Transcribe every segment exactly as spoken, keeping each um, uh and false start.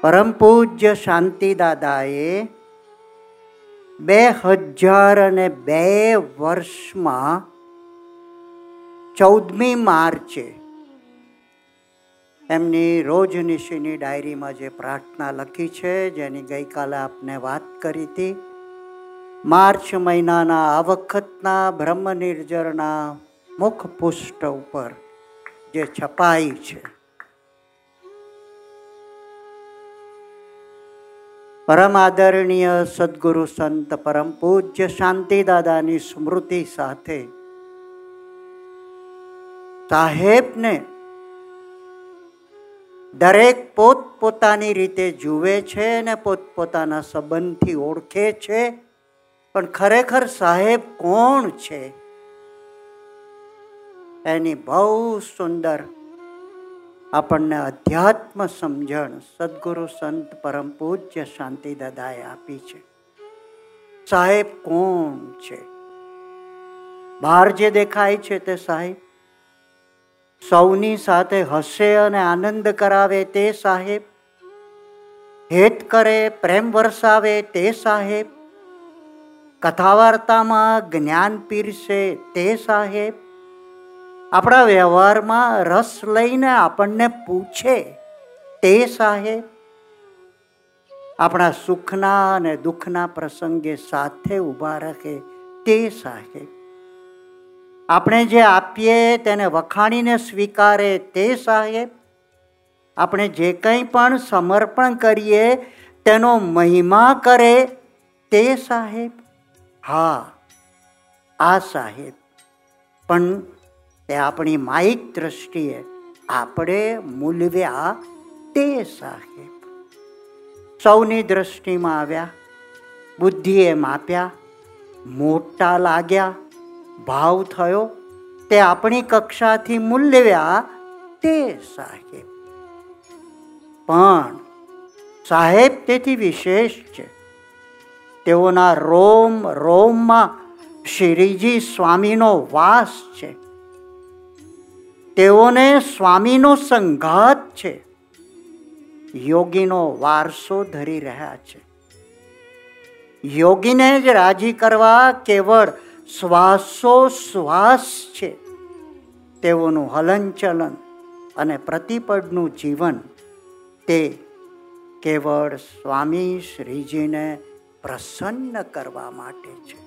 પરમ પૂજ્ય શાંતિદાદાએ બે હજાર અને બે વર્ષમાં ચૌદમી માર્ચે એમની રોજનિશીની ડાયરીમાં જે પ્રાર્થના લખી છે, જેની ગઈકાલે આપને વાત કરી હતી, માર્ચ મહિનાના આ વખતના બ્રહ્મ નિર્જરના મુખ પુષ્ઠ ઉપર જે છપાઈ છે, પરમ આદરણીય સદગુરુ સંત પરમ પૂજ્ય શાંતિદાદાની સ્મૃતિ સાથે સાહેબને દરેક પોતપોતાની રીતે જુએ છે ને પોતપોતાના સંબંધથી ઓળખે છે, પણ ખરેખર સાહેબ કોણ છે એની બહુ સુંદર આપણને અધ્યાત્મ સમજણ સદગુરુ સંત પરમ પૂજ્ય શાંતિદાદાએ આપી છે. સાહેબ કોણ છે? બહાર જે દેખાય છે તે સાહેબ, સૌની સાથે હસે અને આનંદ કરાવે તે સાહેબ, હેત કરે, પ્રેમ વરસાવે તે સાહેબ, કથા વાર્તામાં જ્ઞાન પીરસે તે સાહેબ, આપણા વ્યવહારમાં રસ લઈને આપણને પૂછે તે સાહેબ, આપણા સુખના અને દુઃખના પ્રસંગે સાથે ઊભા રાખે તે સાહેબ, આપણે જે આપીએ તેને વખાણીને સ્વીકારે તે સાહેબ, આપણે જે કંઈ પણ સમર્પણ કરીએ તેનો મહિમા કરે તે સાહેબ. હા, આ સાહેબ, પણ તે આપણી માયિક દ્રષ્ટિએ આપણે મૂલવ્યા તે સાહેબ. સૌની દ્રષ્ટિમાં આવ્યા, બુદ્ધિએ માપ્યા, મોટા લાગ્યા, ભાવ થયો, તે આપણી કક્ષાથી મૂલ્યવ્યા તે સાહેબ. પણ સાહેબ તેથી વિશેષ છે. તેઓના રોમ રોમમાં શ્રીજી સ્વામીનો વાસ છે. તેઓને સ્વામીનો સંઘાત છે. યોગીનો વારસો ધરી રહ્યા છે. યોગીને જ રાજી કરવા કેવળ શ્વાસો શ્વાસ છે. તેઓનું હલનચલન અને પ્રતિપદનું જીવન તે કેવળ સ્વામી શ્રીજીને પ્રસન્ન કરવા માટે છે.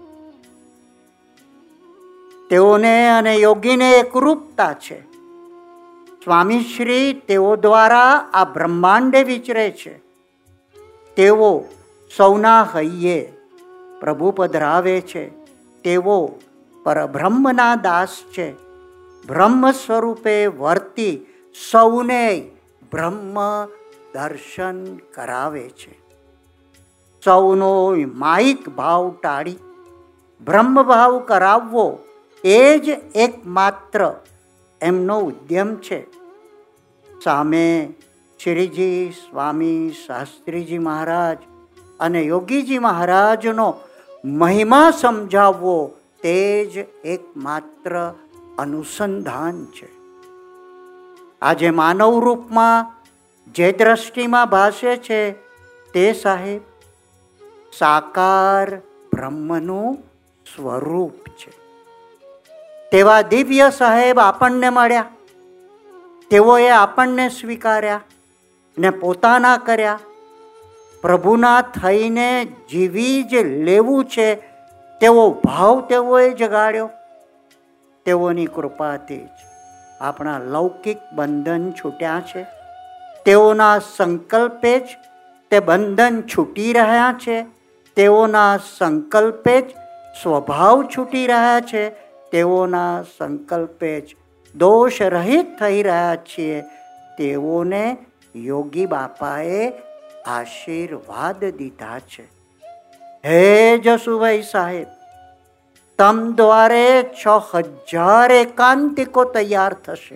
તેઓને અને યોગીને એકરૂપતા છે. સ્વામી શ્રી તેઓ દ્વારા આ બ્રહ્માંડે વિચરે છે. તેઓ સૌના હૈયે પ્રભુ પધરાવે છે. તેઓ પરબ્રહ્મના દાસ છે. બ્રહ્મ સ્વરૂપે વર્તી સૌને બ્રહ્મ દર્શન કરાવે છે. સૌનો માયિક ભાવ ટાળી બ્રહ્મ ભાવ કરાવવો એ જ એકમાત્ર એમનો ઉદ્યમ છે. સામે શ્રીજી સ્વામી શાસ્ત્રીજી મહારાજ અને યોગીજી મહારાજનો મહિમા સમજાવવો તે જ એકમાત્ર અનુસંધાન છે. આજે માનવ રૂપમાં જે દ્રષ્ટિમાં ભાસે છે તે સાહેબ સાકાર બ્રહ્મનું સ્વરૂપ છે. તેવા દિવ્ય સાહેબ આપણને મળ્યા. તેઓએ આપણને સ્વીકાર્યા ને પોતાના કર્યા. પ્રભુના થઈને જીવી જ લેવું છે તેવો ભાવ તેઓએ જગાડ્યો. તેઓની કૃપાથી જ આપણા લૌકિક બંધન છૂટ્યા છે. તેઓના સંકલ્પે જ તે બંધન છૂટી રહ્યા છે. તેઓના સંકલ્પે જ સ્વભાવ છૂટી રહ્યા છે. તેઓના સંકલ્પે જ દોષ રહિત થઈ રહ્યા છીએ. તેઓને યોગી બાપાએ આશીર્વાદ દીધા છે. હે જસુભાઈ સાહેબ, તમ દ્વારે છ હજાર એકાંતિકો તૈયાર થશે.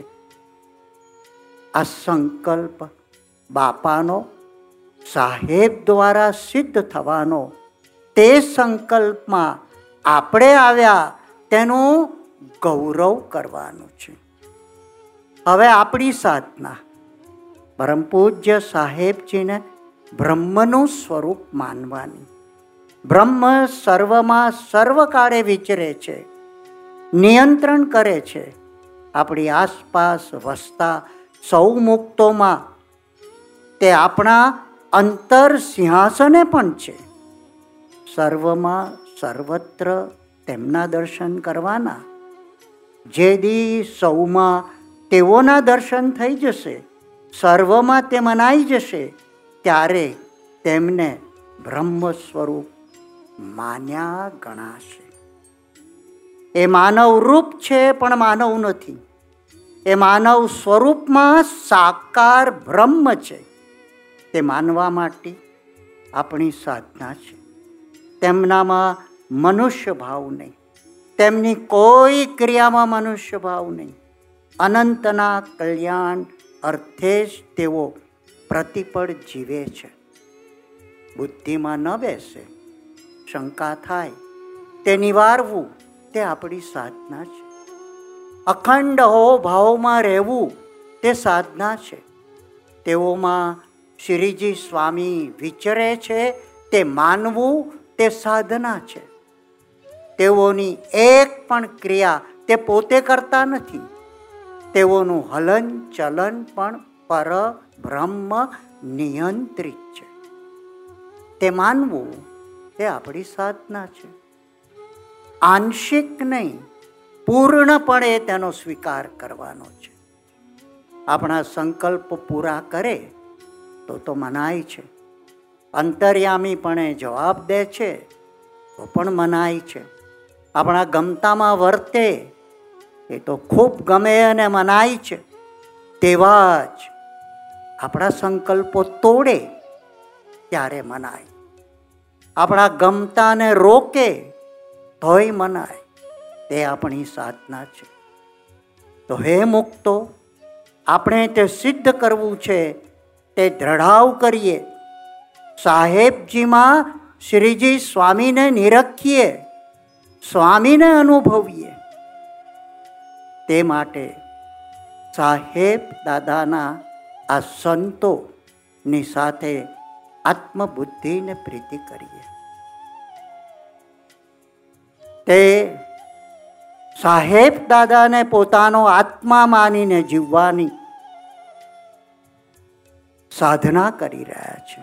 આ સંકલ્પ બાપાનો સાહેબ દ્વારા સિદ્ધ થવાનો, તે સંકલ્પમાં આપણે આવ્યા તેનું ગૌરવ કરવાનું છે. હવે આપણી સાધના પરમ પૂજ્ય સાહેબજીને બ્રહ્મનું સ્વરૂપ માનવાની. બ્રહ્મ સર્વમાં સર્વકાળે વિચરે છે, નિયંત્રણ કરે છે. આપણી આસપાસ વસતા સૌ મુક્તોમાં તે આપણા અંતર સિંહાસને પણ છે. સર્વમાં સર્વત્ર તેમના દર્શન કરવાના. જે દી સૌમાં તેઓના દર્શન થઈ જશે, સર્વમાં તે મનાઈ જશે, ત્યારે તેમને બ્રહ્મ સ્વરૂપ માન્યા ગણાશે. એ માનવ રૂપ છે પણ માનવ નથી. એ માનવ સ્વરૂપમાં સાકાર બ્રહ્મ છે. તે માનવા માટે આપણી સાધના છે. તેમનામાં મનુષ્ય ભાવ નહીં, તેમની કોઈ ક્રિયામાં મનુષ્ય ભાવ નહીં. અનંતના કલ્યાણ અર્થે જ તેઓ પ્રતિપળ જીવે છે. બુદ્ધિમાં ન બેસે, શંકા થાય તે નિવારવું તે આપણી સાધના છે. અખંડ હો ભાવમાં રહેવું તે સાધના છે. તેઓમાં શ્રીજી સ્વામી વિચરે છે તે માનવું તે સાધના છે. તેઓની એક પણ ક્રિયા તે પોતે કરતા નથી. તેઓનું હલન ચલન પણ પર બ્રહ્મ નિયંત્રિત છે. તે માનવું તે આપણી સાધના છે. આંશિક નહીં, પૂર્ણપણે તેનો સ્વીકાર કરવાનો છે. આપણા સંકલ્પ પૂરા કરે તો તો મનાય છે. અંતર્યામીપણે જવાબ દે છે તો પણ મનાય છે. આપણા ગમતામાં વર્તે એ તો ખૂબ ગમે અને મનાય છે. તેવા જ આપણા સંકલ્પો તોડે ત્યારે મનાય. આપણા ગમતાને રોકે તોય મનાય. તે આપણી સાધના છે. તો હે મુક્તો, આપણે તે સિદ્ધ કરવું છે તે દ્રઢાવ કરીએ. સાહેબજીમાં શ્રીજી સ્વામીને નિરખીએ, સ્વામીને અનુભવીએ. તે માટે સાહેબ દાદાના આ સંતોની સાથે આત્મબુદ્ધિને પ્રીતિ કરીએ. તે સાહેબ દાદાને પોતાનો આત્મા માનીને જીવવાની સાધના કરી રહ્યા છે.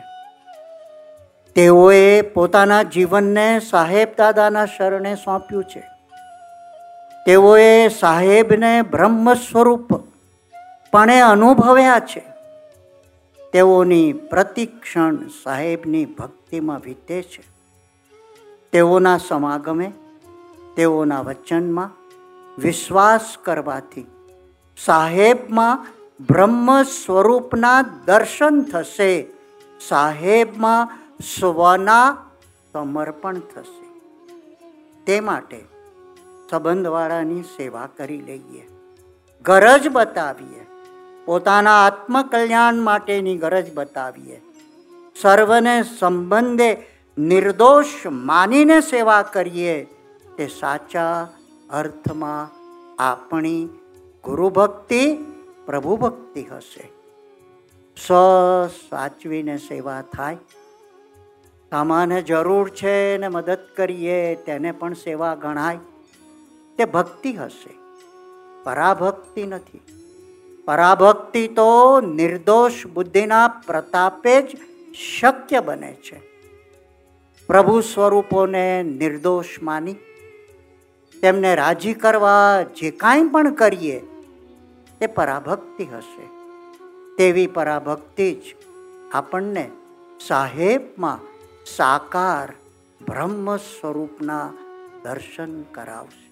તેઓએ પોતાના જીવનને સાહેબ દાદાના શરણે સોંપ્યું છે. તેઓએ સાહેબને બ્રહ્મ સ્વરૂપ પણ અનુભવ્યા છે. તેઓની પ્રતિક્ષણ સાહેબની ભક્તિમાં વીતે છે. તેઓના સમાગમે, તેઓના વચનમાં વિશ્વાસ કરવાથી સાહેબમાં બ્રહ્મ સ્વરૂપના દર્શન થશે. સાહેબમાં સ્વના સમર્પણ થશે. તે માટે સંબંધવાળાની સેવા કરી લઈએ, ગરજ બતાવીએ. પોતાના આત્મકલ્યાણ માટેની ગરજ બતાવીએ. સર્વને સંબંધે નિર્દોષ માનીને સેવા કરીએ. તે સાચા અર્થમાં આપણી ગુરુભક્તિ, પ્રભુભક્તિ હશે. સ સાચવીને સેવા થાય. સામાન્ય જરૂર છે ને મદદ કરીએ તેને પણ સેવા ગણાય. તે ભક્તિ હશે, પરાભક્તિ નથી. પરાભક્તિ તો નિર્દોષ બુદ્ધિના પ્રતાપે જ શક્ય બને છે. પ્રભુ સ્વરૂપોને નિર્દોષ માની તેમને રાજી કરવા જે કાંઈ પણ કરીએ તે પરાભક્તિ હશે. તેવી પરાભક્તિ જ આપણને સાહેબમાં સાકાર બ્રહ્મ સ્વરૂપના દર્શન કરાવશે.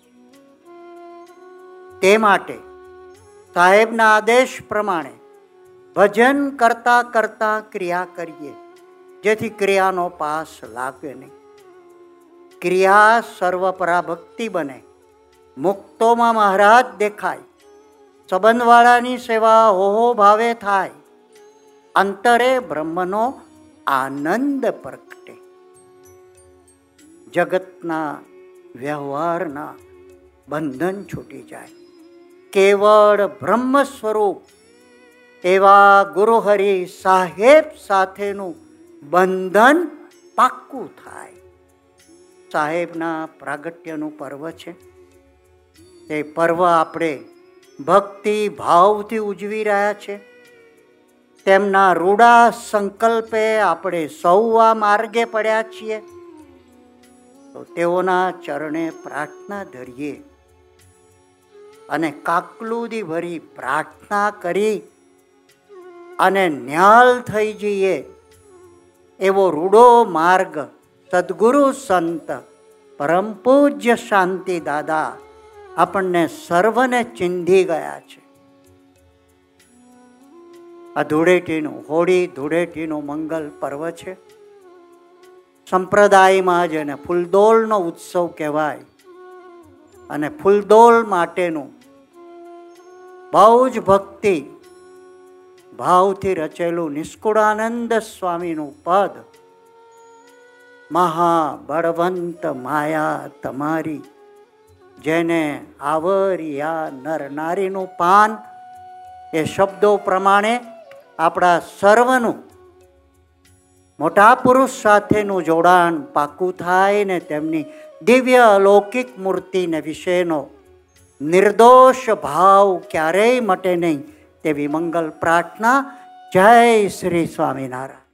તે માટે સાહેબના આદેશ પ્રમાણે ભજન કરતા કરતા ક્રિયા કરીએ, જેથી ક્રિયાનો પાસ લાગે નહીં. ક્રિયા સર્વ પરાભક્તિ બને. મુક્તોમાં મહારાજ દેખાય. સંબંધવાળાની સેવા હોહો ભાવે થાય. અંતરે બ્રહ્મનો આનંદ પ્રગટે. જગતના વ્યવહારના બંધન છૂટી જાય. કેવળ બ્રહ્મ સ્વરૂપ એવા ગુરુહરિ સાહેબ સાથેનું બંધન પાક્કું થાય. સાહેબના પ્રાગટ્યનું પર્વ છે. એ પર્વ આપણે ભક્તિ ભાવથી ઉજવી રહ્યા છે. તેમના રૂડા સંકલ્પે આપણે સૌ આ માર્ગે પડ્યા છીએ. તો તેઓના ચરણે પ્રાર્થના ધરીએ અને કાકલુદી ભરી પ્રાર્થના કરી અને ન્યાલ થઈ જઈએ એવો રૂડો માર્ગ સદગુરુ સંત પરમ પૂજ્ય શાંતિ દાદા આપણને સર્વને ચીંધી ગયા છે. આ ધૂળેટીનું હોળી ધૂળેટીનું મંગલ પર્વ છે. સંપ્રદાયમાં જેને ફૂલદોલનો ઉત્સવ કહેવાય અને ફૂલદોલ માટેનું બહુ જ ભક્તિ ભાવથી રચેલું નિષ્કુળાનંદ સ્વામીનું પદ, મહાબળવંત માયા તમારી જેને આવરિયા નર નારીનું પાન, એ શબ્દો પ્રમાણે આપણા સર્વનું મોટા પુરુષ સાથેનું જોડાણ પાકું થાય ને તેમની દિવ્ય અલૌકિક મૂર્તિને વિશેનો નિર્દોષ ભાવ ક્યારેય મટે નહીં તેવી મંગલ પ્રાર્થના. જય શ્રી સ્વામિનારાયણ.